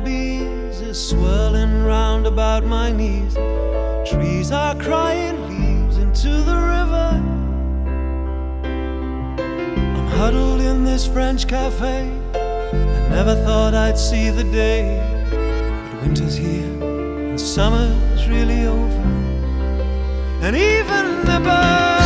bees are swirling round about my knees. Trees are crying leaves into the river. I'm huddled in this French cafe. I never thought I'd see the day, but winter's here and summer's really over. And even the birds